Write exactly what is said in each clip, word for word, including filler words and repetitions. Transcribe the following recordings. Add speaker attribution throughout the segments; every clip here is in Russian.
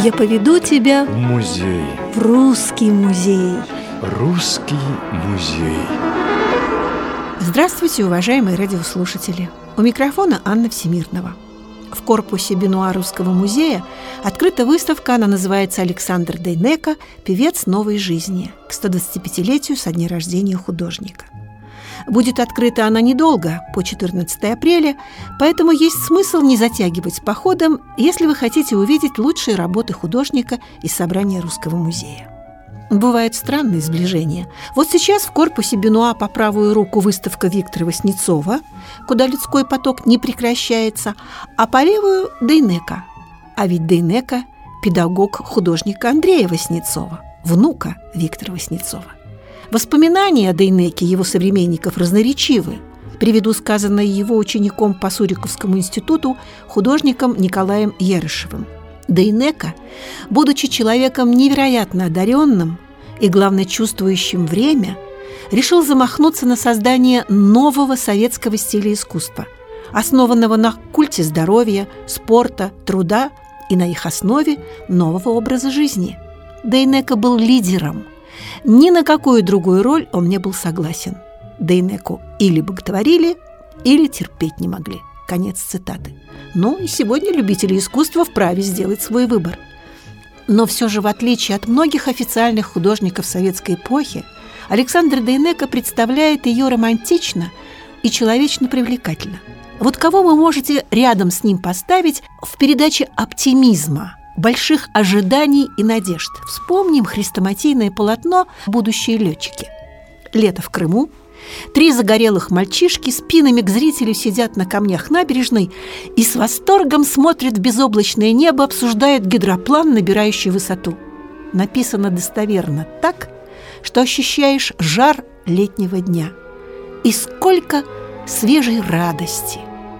Speaker 1: Я поведу тебя
Speaker 2: в музей.
Speaker 1: В русский музей.
Speaker 2: Русский музей.
Speaker 1: Здравствуйте, уважаемые радиослушатели. У микрофона Анна Всемирнова. В корпусе Бенуа Русского музея открыта выставка, она называется «Александр Дейнеко. Певец новой жизни» к сто двадцатипятилетию со дня рождения художника. Будет открыта она недолго, по четырнадцатое апреля, поэтому есть смысл не затягивать с походом, если вы хотите увидеть лучшие работы художника из собрания Русского музея. Бывают странные сближения. Вот сейчас в корпусе Бенуа по правую руку выставка Виктора Васнецова, куда людской поток не прекращается, а по левую – Дейнеко. А ведь Дейнеко – педагог художника Андрея Васнецова, внука Виктора Васнецова. Воспоминания о Дейнеке его современников разноречивы. Приведу сказанное его учеником по Суриковскому институту художником Николаем Ерышевым. Дейнеко, будучи человеком невероятно одаренным и, главное, чувствующим время, решил замахнуться на создание нового советского стиля искусства, основанного на культе здоровья, спорта, труда и на их основе нового образа жизни. Дейнеко был лидером. Ни на какую другую роль он не был согласен. Дейнеко или боготворили, или терпеть не могли. Конец цитаты. Ну и сегодня любители искусства вправе сделать свой выбор. Но все же, в отличие от многих официальных художников советской эпохи, Александр Дейнеко представляет ее романтично и человечно привлекательно. Вот кого вы можете рядом с ним поставить в передаче оптимизма, больших ожиданий и надежд? Вспомним хрестоматийное полотно «Будущие летчики». Лето в Крыму. Три загорелых мальчишки спинами к зрителю сидят на камнях набережной и с восторгом смотрят в безоблачное небо, обсуждают гидроплан, набирающий высоту. Написано достоверно так, что ощущаешь жар летнего дня. И сколько свежей радости!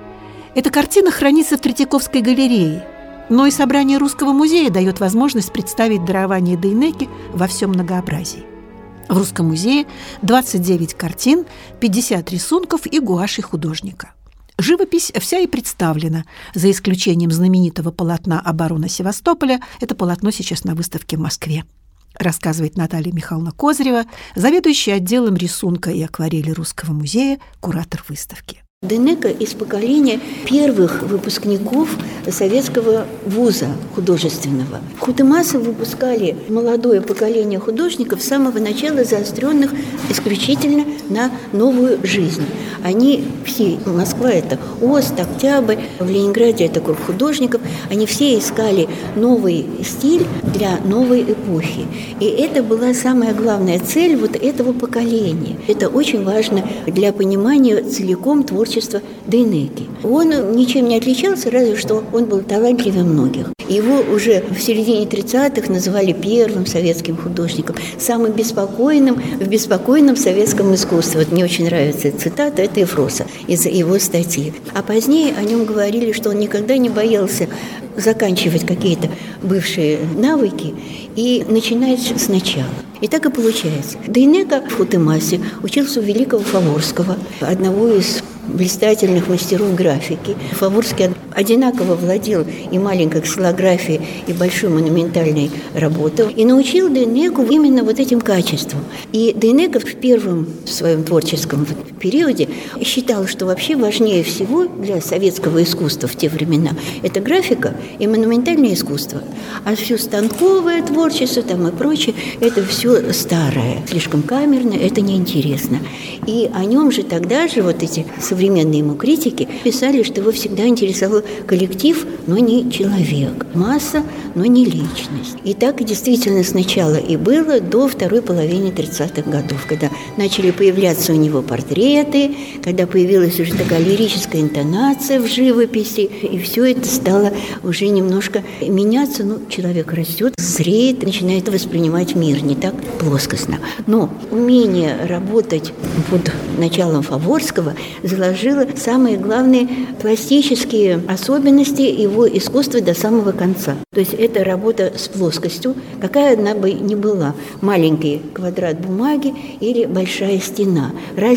Speaker 1: Эта картина хранится в Третьяковской галерее, но и собрание Русского музея дает возможность представить дарование Дейнеки во всем многообразии. В Русском музее двадцать девять картин, пятьдесят рисунков и гуашей художника. Живопись вся и представлена, за исключением знаменитого полотна обороны Севастополя. Это полотно сейчас на выставке в Москве. Рассказывает Наталья Михайловна Козырева, заведующая отделом рисунка и акварели Русского музея, куратор выставки.
Speaker 3: Дейнеко из поколения первых выпускников советского вуза художественного. Худымасы выпускали молодое поколение художников с самого начала заостренных исключительно на новую жизнь. Они все, Москва – это Ост, Октябрь, в Ленинграде – это круг художников, они все искали новый стиль для новой эпохи. И это была самая главная цель вот этого поколения. Это очень важно для понимания целиком творчества Дейнеки. Он ничем не отличался, разве что он был талантливее многих. Его уже в середине тридцатых называли первым советским художником, самым беспокойным в беспокойном советском искусстве. Вот мне очень нравится эта цитата, это Ефроса из его статьи. А позднее о нем говорили, что он никогда не боялся заканчивать какие-то бывшие навыки и начинать сначала. И так и получается. Дейнеко в Хутымасе учился у великого Фаворского, одного из блистательных мастеров графики. Фаворский одинаково владел и маленькой ксилографией, и большой монументальной работой, и научил Дейнеку именно вот этим качествам. И Дейнеко в первом своем творческом периоде считал, что вообще важнее всего для советского искусства в те времена это графика и монументальное искусство. А все станковое творчество там и прочее, это все старое, слишком камерное, это неинтересно. И о нем же тогда же вот эти современные ему критики писали, что его всегда интересовал коллектив, но не человек, масса, но не личность. И так действительно сначала и было до второй половины тридцатых годов, когда начали появляться у него портреты, когда появилась уже такая лирическая интонация в живописи, и все это стало уже немножко меняться. Ну, человек растет, зреет, начинает воспринимать мир не так плоскостно. Но умение работать под началом Фаворского заложило самые главные пластические особенности его искусства до самого конца. То есть это работа с плоскостью, какая она бы ни была. Маленький квадрат бумаги или большая стена. Разницы нет.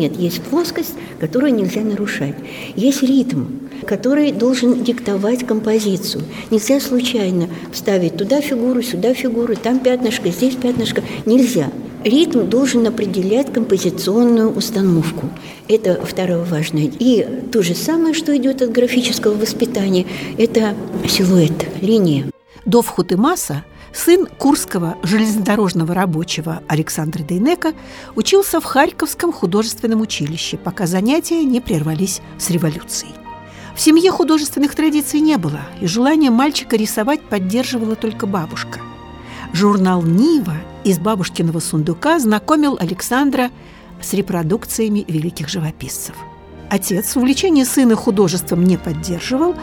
Speaker 3: нет. Есть плоскость, которую нельзя нарушать. Есть ритм, который должен диктовать композицию. Нельзя случайно вставить туда фигуру, сюда фигуру, там пятнышко, здесь пятнышко. Нельзя. Ритм должен определять композиционную установку. Это второе важное. И то же самое, что идет от графического воспитания, это силуэт, линия.
Speaker 1: Дов Хутемаса, сын курского железнодорожного рабочего Александра Дейнека, учился в Харьковском художественном училище, пока занятия не прервались с революцией. В семье художественных традиций не было, и желание мальчика рисовать поддерживала только бабушка. Журнал «Нива» из бабушкиного сундука знакомил Александра с репродукциями великих живописцев. Отец увлечение сына художеством не поддерживал,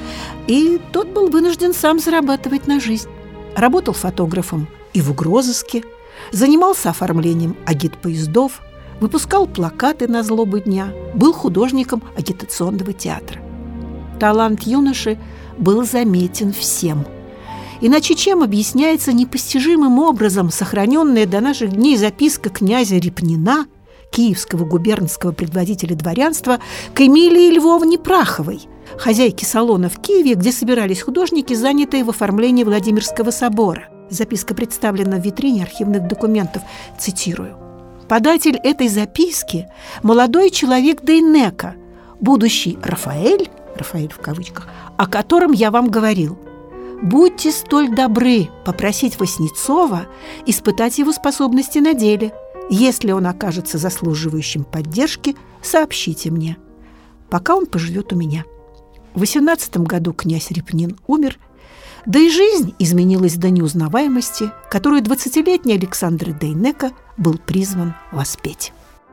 Speaker 1: и тот был вынужден сам зарабатывать на жизнь. Работал фотографом и в угрозыске, занимался оформлением агитпоездов, выпускал плакаты на злобу дня, был художником агитационного театра. Талант юноши был заметен всем. Иначе чем объясняется непостижимым образом сохраненная до наших дней записка князя Репнина, киевского губернского предводителя дворянства, к Эмилии Львовне Праховой, хозяйке салона в Киеве, где собирались художники, занятые в оформлении Владимирского собора. Записка представлена в витрине архивных документов. Цитирую. «Податель этой записки – молодой человек Дейнека, будущий Рафаэль, Рафаэль в кавычках, о котором я вам говорил. Будьте столь добры попросить Васнецова испытать его способности на деле. Если он окажется заслуживающим поддержки, сообщите мне. Пока он поживет у меня». В восемнадцатом году князь Репнин умер, да и жизнь изменилась до неузнаваемости, которую двадцатилетний Александр Дейнека был призван воспеть.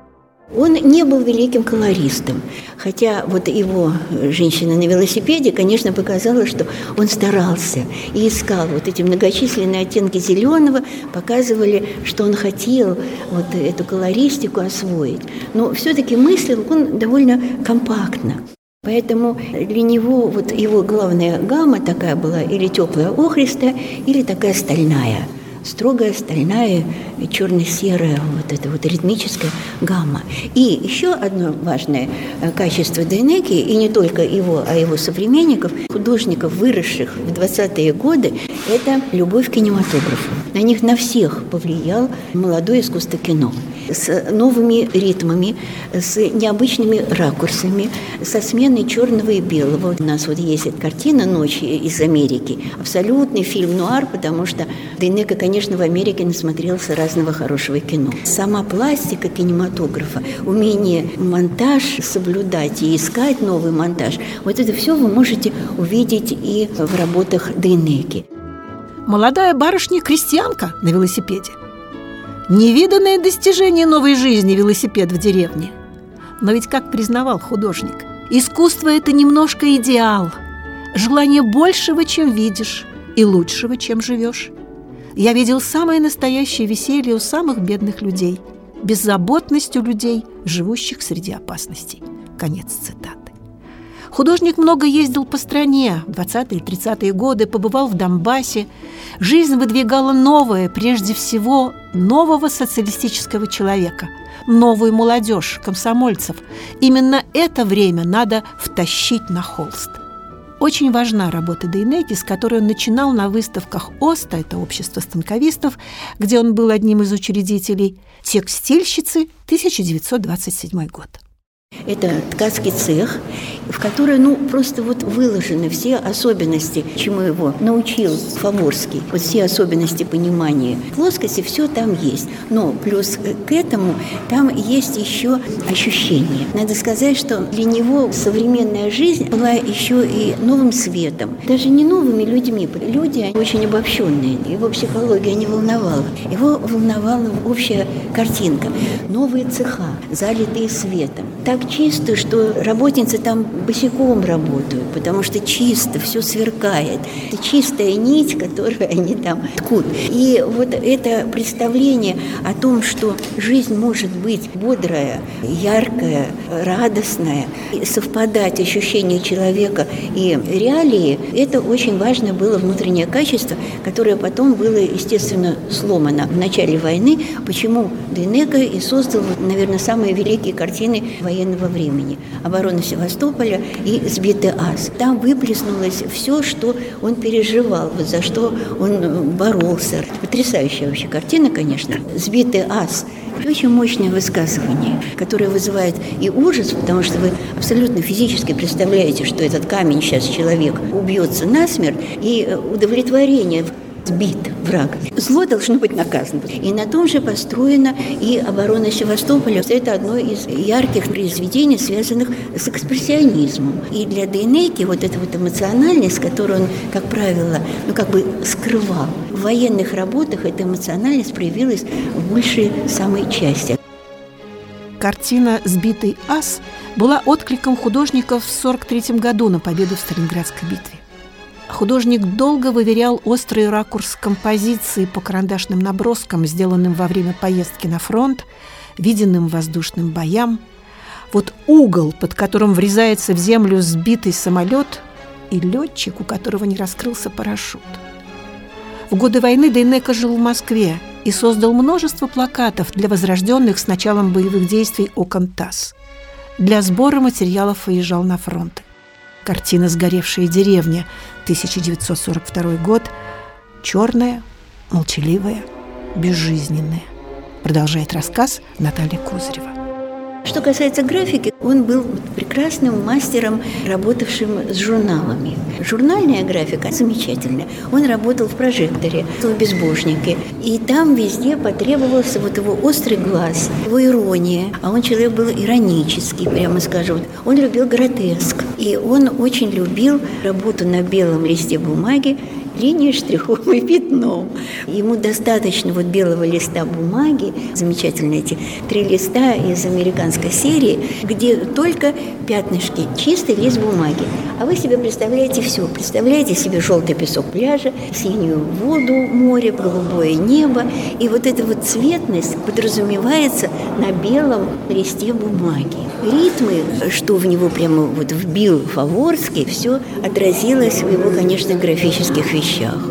Speaker 3: Он не был великим колористом, хотя вот его «Женщина на велосипеде», конечно, показала, что он старался и искал вот эти многочисленные оттенки зеленого, показывали, что он хотел вот эту колористику освоить. Но все-таки мыслил он довольно компактно. Поэтому для него вот его главная гамма такая была или теплая охристая, или такая стальная. Строгая, стальная, черно-серая, вот эта вот ритмическая гамма. И еще одно важное качество Дейнеки, и не только его, а его современников, художников, выросших в двадцатые годы, это любовь к кинематографу. На них на всех повлиял молодое искусство кино. С новыми ритмами, с необычными ракурсами, со сменой черного и белого. У нас вот есть эта картина «Ночь из Америки». Абсолютный фильм нуар, потому что Дейнека, конечно, Конечно, в Америке насмотрелся разного хорошего кино. Сама пластика кинематографа, умение монтаж соблюдать и искать новый монтаж, вот это все вы можете увидеть и в работах Дейнеки.
Speaker 1: Молодая барышня-крестьянка на велосипеде. Невиданное достижение новой жизни велосипед в деревне. Но ведь, как признавал художник, искусство – это немножко идеал, желание большего, чем видишь, и лучшего, чем живешь. Я видел самое настоящее веселье у самых бедных людей, беззаботность у людей, живущих среди опасностей. Конец цитаты. Художник много ездил по стране. В двадцатые и тридцатые годы побывал в Донбассе. Жизнь выдвигала новое, прежде всего, нового социалистического человека, новую молодежь, комсомольцев. Именно это время надо втащить на холст. Очень важна работа Дейнеки, с которой он начинал на выставках ОСТА, это общество станковистов, где он был одним из учредителей, «Текстильщицы», тысяча девятьсот двадцать седьмой год.
Speaker 3: Это ткацкий цех, в который, ну, просто вот выложены все особенности, чему его научил Фаворский. Вот все особенности понимания плоскости, все там есть. Но плюс к этому там есть еще ощущение. Надо сказать, что для него современная жизнь была еще и новым светом. Даже не новыми людьми. Люди очень обобщенные. Его психология не волновала. Его волновала общая картинка. Новые цеха, залитые светом. Так так чисто, что работницы там босиком работают, потому что чисто, все сверкает. Это чистая нить, которую они там ткут. И вот это представление о том, что жизнь может быть бодрая, яркая, радостная, совпадать ощущение человека и реалии, это очень важно было внутреннее качество, которое потом было, естественно, сломано в начале войны. Почему Дейнека и создал, наверное, самые великие картины военного времени «Оборона Севастополя» и «Сбитый ас». Там выплеснулось все, что он переживал, вот за что он боролся. Потрясающая вообще картина, конечно. «Сбитый ас». Очень мощное высказывание, которое вызывает и ужас, потому что вы абсолютно физически представляете, что этот камень сейчас человек убьется насмерть, и удовлетворение. Сбит враг. Зло должно быть наказано. И на том же построена и «Оборона Севастополя». Это одно из ярких произведений, связанных с экспрессионизмом. И для Дейнеки вот эта вот эмоциональность, которую он, как правило, ну как бы скрывал, в военных работах эта эмоциональность проявилась в большей самой части.
Speaker 1: Картина «Сбитый ас» была откликом художников в сорок третьем году на победу в Сталинградской битве. Художник долго выверял острый ракурс композиции по карандашным наброскам, сделанным во время поездки на фронт, виденным воздушным боям. Вот угол, под которым врезается в землю сбитый самолет, и летчик, у которого не раскрылся парашют. В годы войны Дейнека жил в Москве и создал множество плакатов для возрожденных с началом боевых действий окон ТАСС. Для сбора материалов выезжал на фронт. Картина «Сгоревшая деревня», тысяча девятьсот сорок второй год, черная, молчаливая, безжизненная. Продолжает рассказ Наталья Козырева.
Speaker 3: Что касается графики, он был прекрасным мастером, работавшим с журналами. Журнальная графика замечательная. Он работал в «Прожекторе», в «Безбожнике». И там везде потребовался вот его острый глаз, его ирония. А он человек был иронический, прямо скажем. Он любил гротеск. И он очень любил работу на белом листе бумаги, линией, штрихом и пятном. Ему достаточно вот белого листа бумаги, замечательные эти три листа из американской серии, где только пятнышки, чистый лист бумаги. А вы себе представляете все. Представляете себе желтый песок пляжа, синюю воду, море, голубое небо. И вот эта вот цветность подразумевается на белом листе бумаги. Ритмы, что в него прямо вот вбил Фаворский, все отразилось в его, конечно, графических вещах.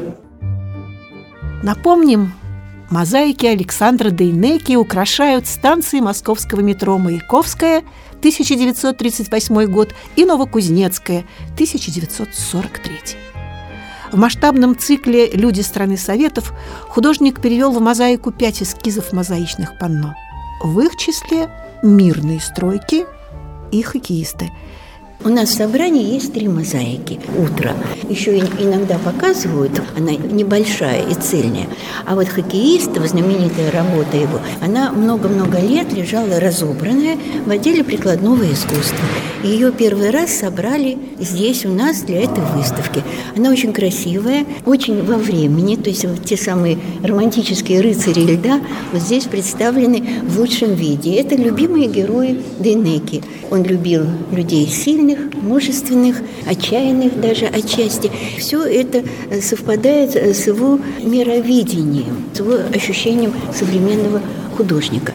Speaker 1: Напомним, мозаики Александра Дейнеки украшают станции московского метро «Маяковская», тысяча девятьсот тридцать восьмой год, и «Новокузнецкая», тысяча девятьсот сорок третий. В масштабном цикле «Люди страны Советов» художник перевел в мозаику пять эскизов мозаичных панно. В их числе «Мирные стройки» и «Хоккеисты».
Speaker 3: У нас в собрании есть три мозаики «Утро». Еще иногда показывают, она небольшая и цельная. А вот «Хоккеистов», знаменитая работа его, она много-много лет лежала разобранная в отделе прикладного искусства. И ее первый раз собрали здесь у нас для этой выставки. Она очень красивая, очень во времени, то есть вот те самые романтические рыцари льда вот здесь представлены в лучшем виде. Это любимые герои Дейнеки. Он любил людей сильных, мужественных, отчаянных даже отчасти. Все это совпадает с его мировидением, с его ощущением современного художника.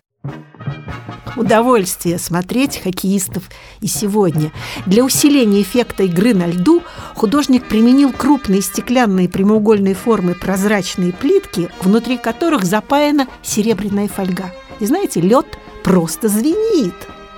Speaker 1: Удовольствие смотреть «Хоккеистов» и сегодня. Для усиления эффекта игры на льду художник применил крупные стеклянные прямоугольной формы прозрачные плитки, внутри которых запаяна серебряная фольга. И знаете, лед просто звенит.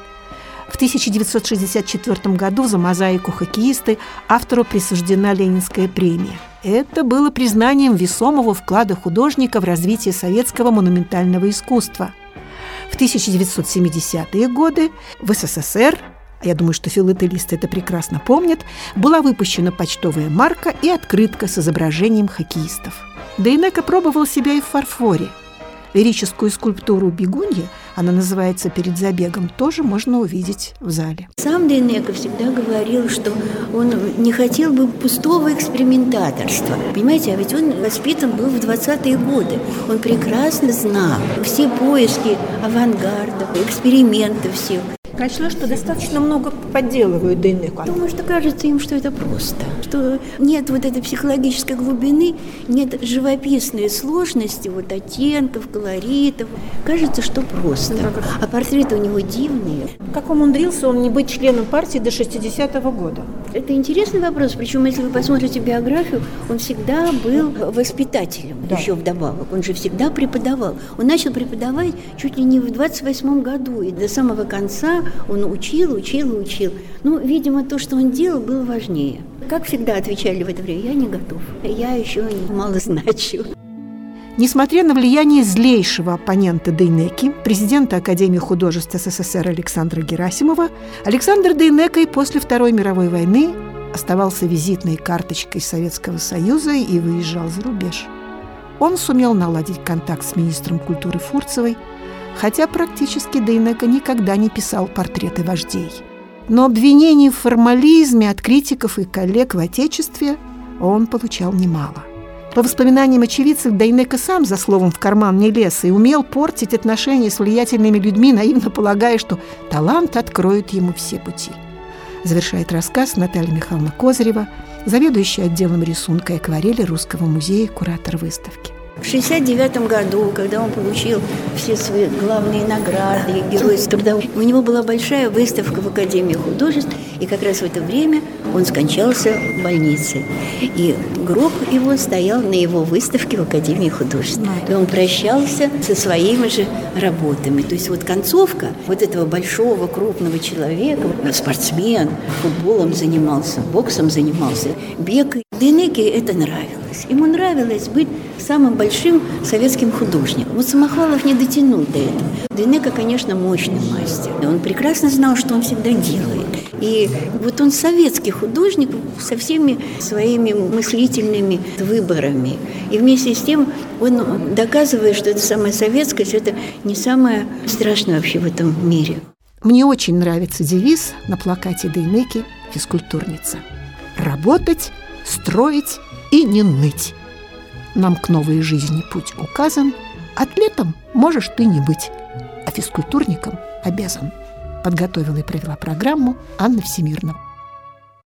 Speaker 1: В тысяча девятьсот шестьдесят четвёртом году за мозаику «Хоккеисты» автору присуждена Ленинская премия. Это было признанием весомого вклада художника в развитие советского монументального искусства. В тысяча девятьсот семидесятые годы в СССР, я думаю, что филателисты это прекрасно помнят, была выпущена почтовая марка и открытка с изображением хоккеистов. Дейнека пробовал себя и в фарфоре. Лирическую скульптуру «Бегунья», она называется «Перед забегом», тоже можно увидеть в зале.
Speaker 3: Сам Дейнека всегда говорил, что он не хотел бы пустого экспериментаторства. Понимаете, а ведь он воспитан был в двадцатые годы. Он прекрасно знал все поиски авангарда, эксперименты все.
Speaker 1: Прочла, что достаточно много подделывают Дейнеку.
Speaker 3: Потому что кажется им, что это просто. Что нет вот этой психологической глубины, нет живописной сложности, вот оттенков, колоритов. Кажется, что просто. А портреты у него дивные.
Speaker 1: Как умудрился он не быть членом партии до шестидесятого года?
Speaker 3: Это интересный вопрос. Причем, если вы посмотрите биографию, он всегда был воспитателем, да. Еще вдобавок. Он же всегда преподавал. Он начал преподавать чуть ли не в двадцать восьмом году. И до самого конца он учил, учил и учил. Ну, видимо, то, что он делал, было важнее. Как всегда отвечали в это время: я не готов. Я еще мало значу.
Speaker 1: Несмотря на влияние злейшего оппонента Дейнеки, президента Академии художеств СССР Александра Герасимова, Александр Дейнека и после Второй мировой войны оставался визитной карточкой Советского Союза и выезжал за рубеж. Он сумел наладить контакт с министром культуры Фурцевой, хотя практически Дейнека никогда не писал портреты вождей. Но обвинений в формализме от критиков и коллег в Отечестве он получал немало. По воспоминаниям очевидцев, Дейнека сам за словом в карман не лез и умел портить отношения с влиятельными людьми, наивно полагая, что талант откроет ему все пути. Завершает рассказ Наталья Михайловна Козырева, заведующая отделом рисунка и акварели Русского музея, куратор выставки.
Speaker 3: В шестьдесят девятом году, когда он получил все свои главные награды, Герой труда, у него была большая выставка в Академии художеств, и как раз в это время он скончался в больнице. И гроб его стоял на его выставке в Академии художеств. И он прощался со своими же работами. То есть вот концовка вот этого большого, крупного человека, спортсмен, футболом занимался, боксом занимался, бег. Дейнеке это нравилось. Ему нравилось быть самым большим советским художником. Вот Самохвалов не дотянул до этого. Дейнека, конечно, мощный мастер. Он прекрасно знал, что он всегда делает. И вот он советский художник со всеми своими мыслительными выборами. И вместе с тем он доказывает, что это самая советскость, это не самое страшное вообще в этом мире.
Speaker 1: Мне очень нравится девиз на плакате Дейнеки «Физкультурница». Работать, строить и не ныть. Нам к новой жизни путь указан. Атлетом можешь ты не быть, а физкультурником обязан. Подготовила и провела программу Анна Всемирнова.